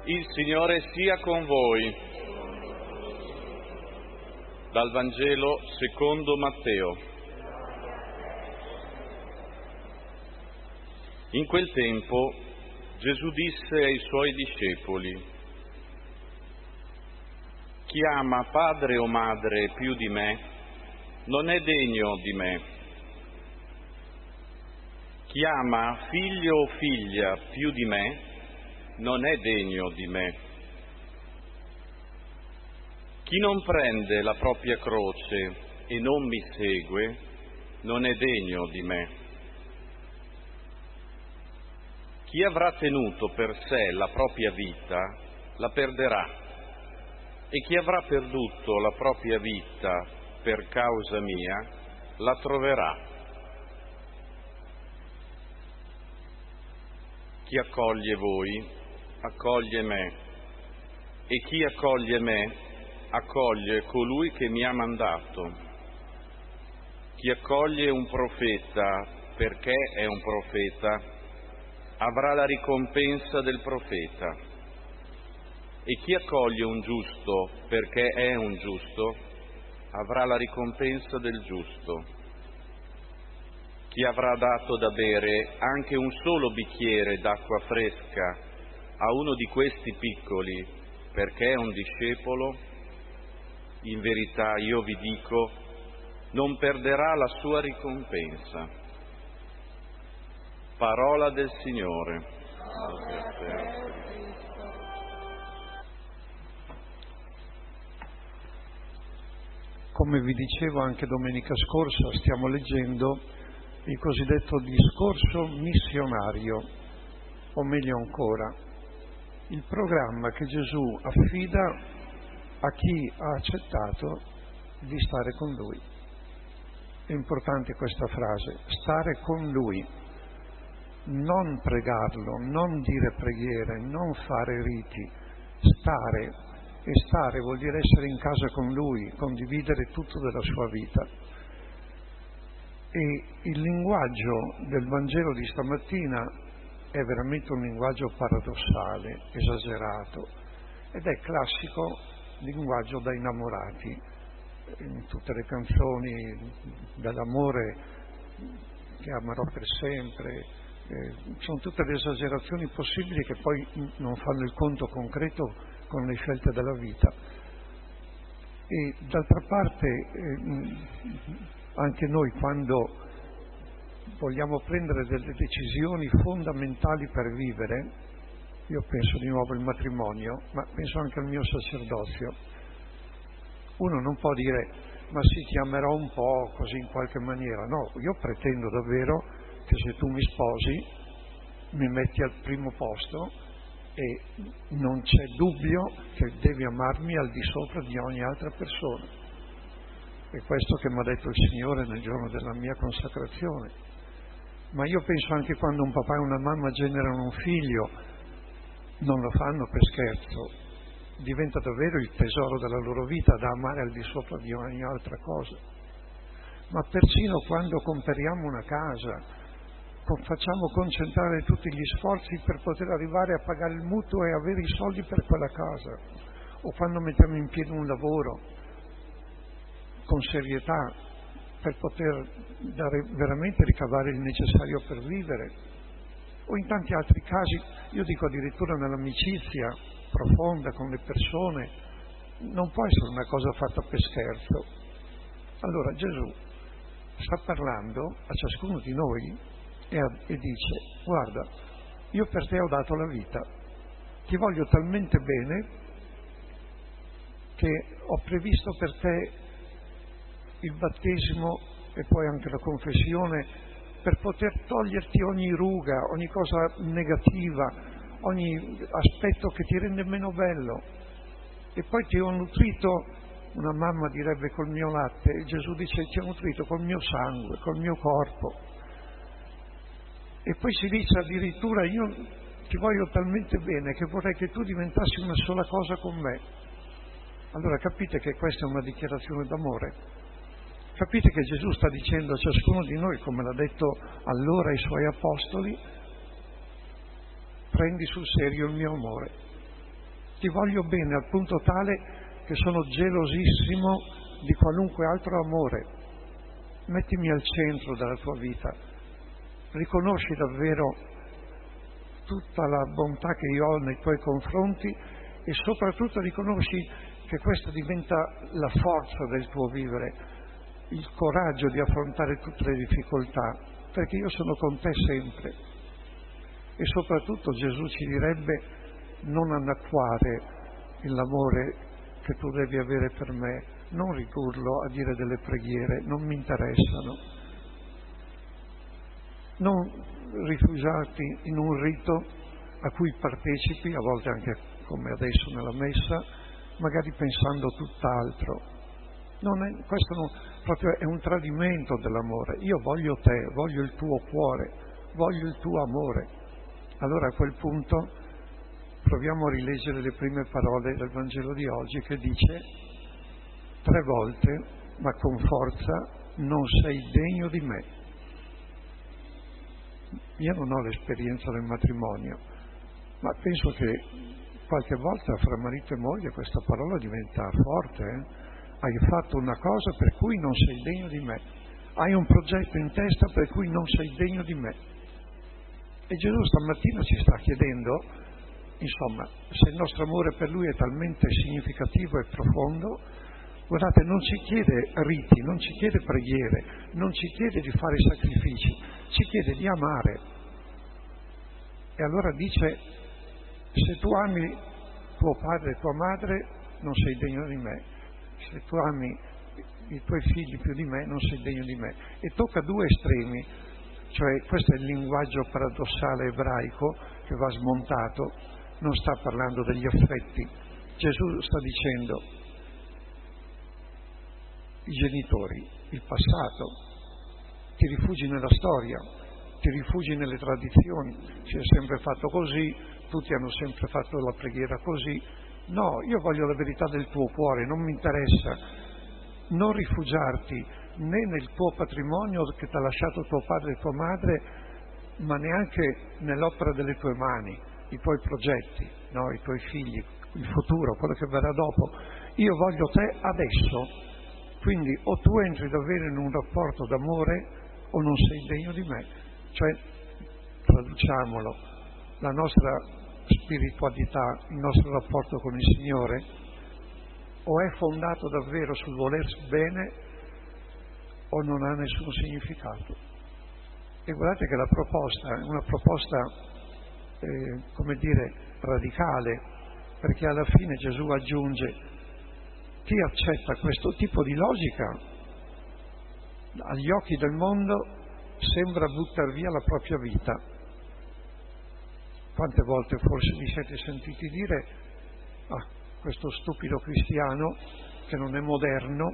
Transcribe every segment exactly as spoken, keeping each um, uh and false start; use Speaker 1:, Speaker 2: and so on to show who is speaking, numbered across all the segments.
Speaker 1: Il Signore sia con voi. Dal Vangelo secondo Matteo. In quel tempo Gesù disse ai suoi discepoli: chi ama padre o madre più di me non è degno di me. Chi ama figlio o figlia più di me non è degno di me. Chi non prende la propria croce e non mi segue non è degno di me. Chi avrà tenuto per sé la propria vita la perderà, e chi avrà perduto la propria vita per causa mia la troverà. Chi accoglie voi accoglie me, e chi accoglie me accoglie colui che mi ha mandato. Chi accoglie un profeta perché è un profeta avrà la ricompensa del profeta, e chi accoglie un giusto perché è un giusto avrà la ricompensa del giusto. Chi avrà dato da bere anche un solo bicchiere d'acqua fresca a uno di questi piccoli perché è un discepolo, in verità io vi dico, non perderà la sua ricompensa. Parola del Signore.
Speaker 2: Come vi dicevo anche domenica scorsa, stiamo leggendo il cosiddetto discorso missionario, o meglio ancora, il programma che Gesù affida a chi ha accettato di stare con Lui. È importante questa frase, stare con Lui, non pregarlo, non dire preghiere, non fare riti, stare, e stare vuol dire essere in casa con Lui, condividere tutto della sua vita. E il linguaggio del Vangelo di stamattina è veramente un linguaggio paradossale, esagerato, ed è classico linguaggio da innamorati. In tutte le canzoni dell'amore che amerò per sempre, eh, sono tutte le esagerazioni possibili che poi non fanno il conto concreto con le scelte della vita. E d'altra parte eh, anche noi, quando vogliamo prendere delle decisioni fondamentali per vivere, io penso di nuovo al matrimonio, ma penso anche al mio sacerdozio, uno non può dire ma sì, ti amerò un po' così in qualche maniera. No, io pretendo davvero che se tu mi sposi mi metti al primo posto e non c'è dubbio che devi amarmi al di sopra di ogni altra persona. È questo che mi ha detto il Signore nel giorno della mia consacrazione. Ma io penso anche quando un papà e una mamma generano un figlio, non lo fanno per scherzo, diventa davvero il tesoro della loro vita da amare al di sopra di ogni altra cosa. Ma persino quando comperiamo una casa, facciamo concentrare tutti gli sforzi per poter arrivare a pagare il mutuo e avere i soldi per quella casa, o quando mettiamo in piedi un lavoro con serietà per poter dare, veramente ricavare il necessario per vivere, o in tanti altri casi, io dico addirittura nell'amicizia profonda con le persone, non può essere una cosa fatta per scherzo. Allora Gesù sta parlando a ciascuno di noi e, a, e dice: guarda, io per te ho dato la vita, ti voglio talmente bene che ho previsto per te il battesimo e poi anche la confessione per poter toglierti ogni ruga, ogni cosa negativa, ogni aspetto che ti rende meno bello. E poi ti ho nutrito, una mamma direbbe, col mio latte, e Gesù dice ti ho nutrito col mio sangue, col mio corpo. E poi si dice addirittura io ti voglio talmente bene che vorrei che tu diventassi una sola cosa con me. Allora capite che questa è una dichiarazione d'amore. Capite che Gesù sta dicendo a ciascuno di noi, come l'ha detto allora ai suoi apostoli, prendi sul serio il mio amore. Ti voglio bene al punto tale che sono gelosissimo di qualunque altro amore. Mettimi al centro della tua vita. Riconosci davvero tutta la bontà che io ho nei tuoi confronti e soprattutto riconosci che questa diventa la forza del tuo vivere, il coraggio di affrontare tutte le difficoltà, perché io sono con te sempre. E soprattutto Gesù ci direbbe: non annacquare l'amore che tu devi avere per me, non ridurlo a dire delle preghiere, non mi interessano. Non rifugiarti in un rito a cui partecipi, a volte anche come adesso nella messa, magari pensando tutt'altro. Non è, questo non, proprio è un tradimento dell'amore. Io voglio te, voglio il tuo cuore, voglio il tuo amore. Allora a quel punto proviamo a rileggere le prime parole del Vangelo di oggi, che dice tre volte, ma con forza: non sei degno di me. Io non ho l'esperienza del matrimonio, ma penso che qualche volta fra marito e moglie questa parola diventa forte. Eh? Hai fatto una cosa per cui non sei degno di me. Hai un progetto in testa per cui non sei degno di me. E Gesù stamattina ci sta chiedendo, insomma, se il nostro amore per Lui è talmente significativo e profondo, guardate, non ci chiede riti, non ci chiede preghiere, non ci chiede di fare sacrifici, ci chiede di amare. E allora dice: se tu ami tuo padre e tua madre, non sei degno di me. Se tu ami i tuoi figli più di me, non sei degno di me. E tocca due estremi, cioè questo è il linguaggio paradossale ebraico che va smontato. Non sta parlando degli affetti. Gesù sta dicendo: i genitori, il passato, ti rifugi nella storia, ti rifugi nelle tradizioni, si è sempre fatto così, tutti hanno sempre fatto la preghiera così. No, io voglio la verità del tuo cuore, non mi interessa. Non rifugiarti né nel tuo patrimonio che ti ha lasciato tuo padre e tua madre, ma neanche nell'opera delle tue mani, i tuoi progetti, no? I tuoi figli, il futuro, quello che verrà dopo. Io voglio te adesso. Quindi o tu entri davvero in un rapporto d'amore o non sei degno di me. Cioè, traduciamolo, la nostra spiritualità, il nostro rapporto con il Signore, o è fondato davvero sul volersi bene o non ha nessun significato. E guardate che la proposta è una proposta, eh, come dire, radicale, perché alla fine Gesù aggiunge: chi accetta questo tipo di logica, agli occhi del mondo sembra buttar via la propria vita. Quante volte forse vi siete sentiti dire: ah, questo stupido cristiano che non è moderno,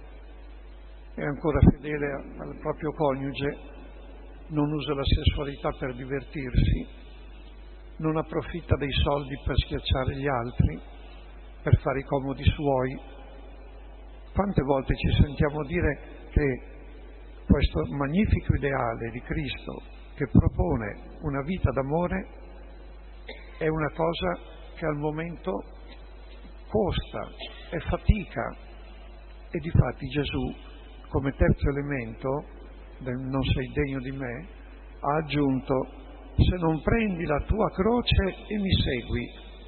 Speaker 2: è ancora fedele al proprio coniuge, non usa la sessualità per divertirsi, non approfitta dei soldi per schiacciare gli altri, per fare i comodi suoi. Quante volte ci sentiamo dire che questo magnifico ideale di Cristo, che propone una vita d'amore, è una cosa che al momento costa, è fatica. E difatti Gesù, come terzo elemento del non sei degno di me, ha aggiunto: se non prendi la tua croce e mi segui.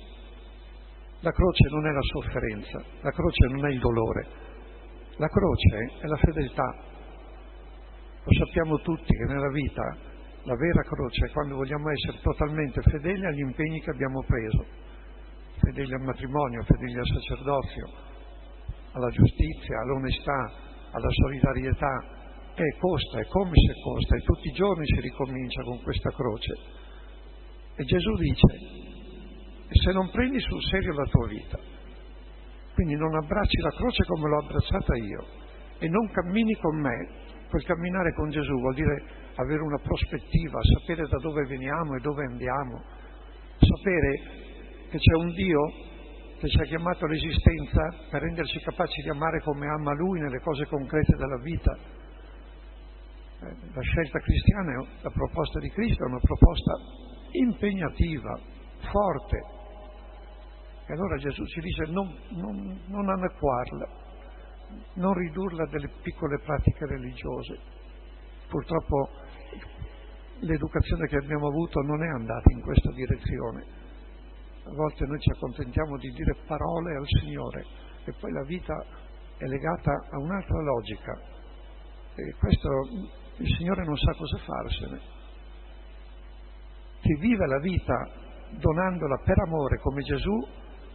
Speaker 2: La croce non è la sofferenza, la croce non è il dolore, la croce è la fedeltà. Lo sappiamo tutti che nella vita la vera croce è quando vogliamo essere totalmente fedeli agli impegni che abbiamo preso, fedeli al matrimonio, fedeli al sacerdozio, alla giustizia, all'onestà, alla solidarietà. E costa, è come se costa, e tutti i giorni si ricomincia con questa croce. E Gesù dice: se non prendi sul serio la tua vita, quindi non abbracci la croce come l'ho abbracciata io, e non cammini con me, quel camminare con Gesù vuol dire avere una prospettiva, sapere da dove veniamo e dove andiamo, sapere che c'è un Dio che ci ha chiamato all'esistenza per renderci capaci di amare come ama Lui nelle cose concrete della vita. La scelta cristiana, la proposta di Cristo è una proposta impegnativa, forte, E allora Gesù ci dice non, non, non annacquarla, non ridurla a delle piccole pratiche religiose. Purtroppo l'educazione che abbiamo avuto non è andata in questa direzione. A volte noi ci accontentiamo di dire parole al Signore e poi la vita è legata a un'altra logica. E questo il Signore non sa cosa farsene. Chi vive la vita donandola per amore come Gesù,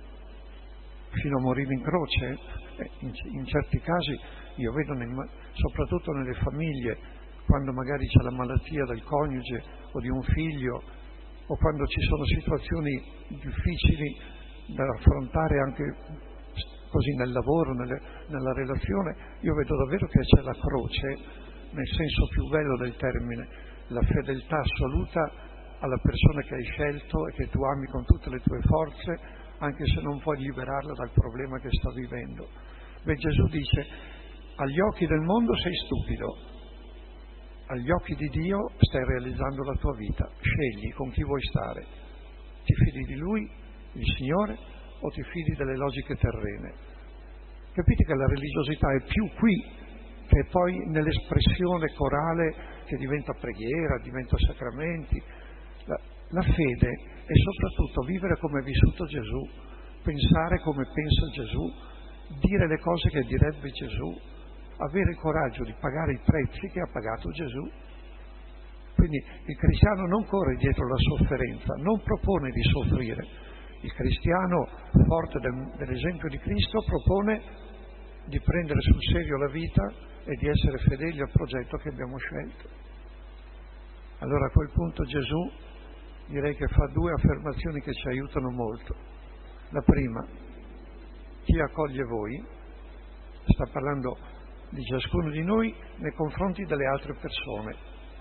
Speaker 2: fino a morire in croce, eh, in, in certi casi io vedo, nel, soprattutto nelle famiglie, quando magari c'è la malattia del coniuge o di un figlio, o quando ci sono situazioni difficili da affrontare anche così nel lavoro, nelle, nella relazione, io vedo davvero che c'è la croce, nel senso più bello del termine, la fedeltà assoluta alla persona che hai scelto e che tu ami con tutte le tue forze, anche se non puoi liberarla dal problema che sta vivendo. Beh, Gesù dice, agli occhi del mondo sei stupido, agli occhi di Dio stai realizzando la tua vita, scegli con chi vuoi stare, ti fidi di Lui, il Signore, o ti fidi delle logiche terrene. Capite che la religiosità è più qui che poi nell'espressione corale che diventa preghiera, diventa sacramenti. La, la fede è soprattutto vivere come ha vissuto Gesù, pensare come pensa Gesù, dire le cose che direbbe Gesù, avere il coraggio di pagare i prezzi che ha pagato Gesù. Quindi il cristiano non corre dietro la sofferenza, non propone di soffrire. Il cristiano, forte del, dell'esempio di Cristo, propone di prendere sul serio la vita e di essere fedeli al progetto che abbiamo scelto. Allora a quel punto Gesù direi che fa due affermazioni che ci aiutano molto. La prima, chi accoglie voi, sta parlando di ciascuno di noi nei confronti delle altre persone.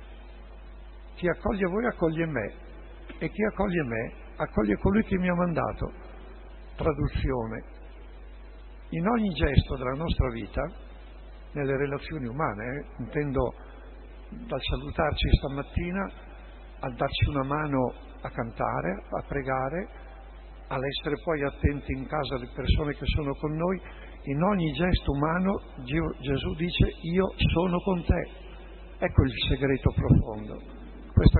Speaker 2: Chi accoglie voi accoglie me, e chi accoglie me accoglie colui che mi ha mandato. Traduzione: in ogni gesto della nostra vita, nelle relazioni umane, eh, intendo dal salutarci stamattina, al darci una mano a cantare, a pregare, all'essere poi attenti in casa alle persone che sono con noi, in ogni gesto umano Gesù dice io sono con te. Ecco il segreto profondo. Questa,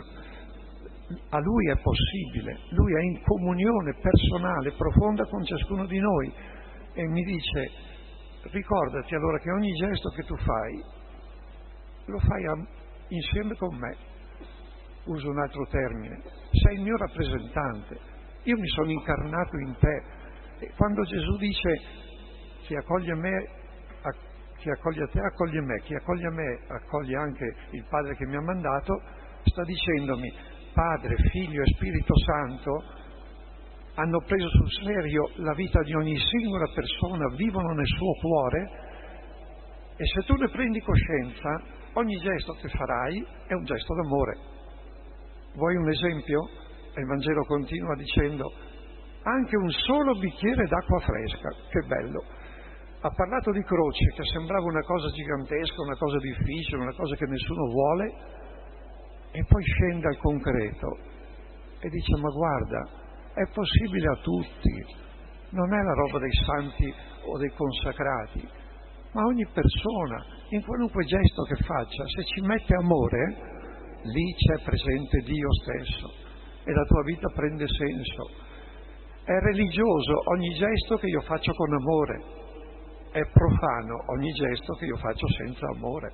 Speaker 2: a Lui è possibile, Lui è in comunione personale, profonda con ciascuno di noi e mi dice ricordati allora che ogni gesto che tu fai lo fai a, insieme con me. Uso un altro termine, sei il mio rappresentante, io mi sono incarnato in te. E quando Gesù dice chi accoglie me, chi accoglie te accoglie me, chi accoglie me accoglie anche il Padre che mi ha mandato, sta dicendomi Padre, Figlio e Spirito Santo hanno preso sul serio la vita di ogni singola persona, vivono nel suo cuore, e se tu ne prendi coscienza ogni gesto che farai è un gesto d'amore. Vuoi un esempio? Il Vangelo continua dicendo anche un solo bicchiere d'acqua fresca, che bello. Ha parlato di croce, che sembrava una cosa gigantesca, una cosa difficile, una cosa che nessuno vuole, e poi scende al concreto e dice ma guarda, è possibile a tutti, non è la roba dei santi o dei consacrati, ma ogni persona, in qualunque gesto che faccia, se ci mette amore, lì c'è presente Dio stesso e la tua vita prende senso. È religioso ogni gesto che io faccio con amore, è profano ogni gesto che io faccio senza amore.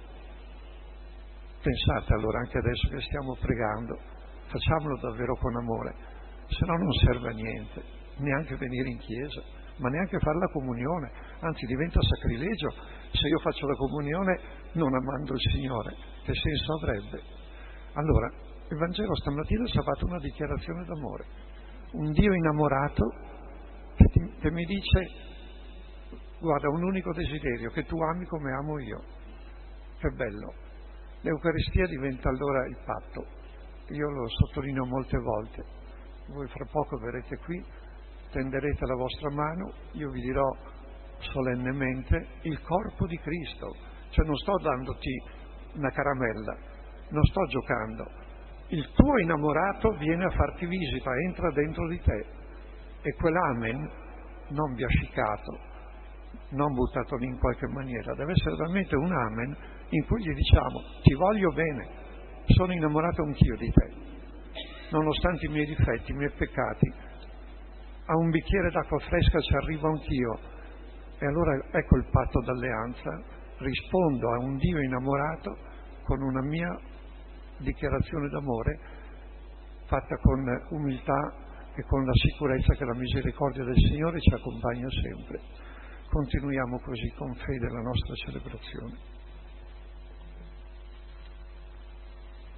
Speaker 2: Pensate allora, anche adesso che stiamo pregando, facciamolo davvero con amore, se no non serve a niente, neanche venire in chiesa, ma neanche fare la comunione, anzi diventa sacrilegio se io faccio la comunione non amando il Signore, che senso avrebbe? Allora, il Vangelo stamattina ci ha fatto una dichiarazione d'amore, un Dio innamorato che, ti, che mi dice guarda, un unico desiderio, che tu ami come amo io. Che bello. L'Eucaristia diventa allora il patto. Io lo sottolineo molte volte. Voi fra poco verrete qui, tenderete la vostra mano, io vi dirò solennemente il corpo di Cristo. Cioè non sto dandoti una caramella, non sto giocando. Il tuo innamorato viene a farti visita, entra dentro di te. E quell'amen non biascicato, non buttato lì in qualche maniera, deve essere veramente un amen in cui gli diciamo: ti voglio bene, sono innamorato anch'io di te, nonostante i miei difetti, i miei peccati, a un bicchiere d'acqua fresca ci arrivo anch'io. E allora ecco il patto d'alleanza, rispondo a un Dio innamorato con una mia dichiarazione d'amore fatta con umiltà e con la sicurezza che la misericordia del Signore ci accompagna sempre. Continuiamo così con fede la nostra celebrazione.